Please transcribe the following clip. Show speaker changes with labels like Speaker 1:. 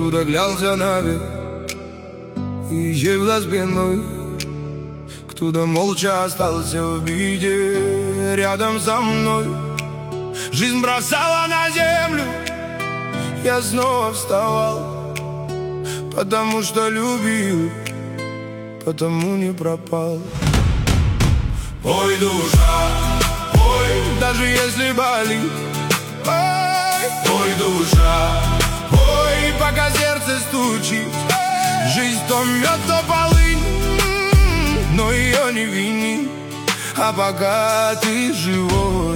Speaker 1: Кто-то глянся наверх и исчез спиной, кто-то молча остался в биде рядом со мной. Жизнь бросала на землю, я снова вставал, потому что любил, потому не пропал. Ой, душа, ой, даже если болит, ой, душа, ой, пока сердце стучит. Жизнь то мед, то полынь, но ее не вини, а пока ты живой.